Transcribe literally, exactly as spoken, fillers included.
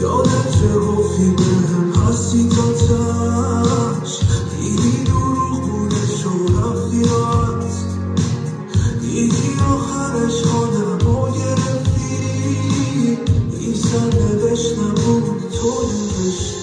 یادت چه گفتی بهم هستی تا تش، دیدی دروغ بودش و رفتی راحت، دیدی آخرش آدمو گرفتی، این سرنوشت نبود تو نوشتی.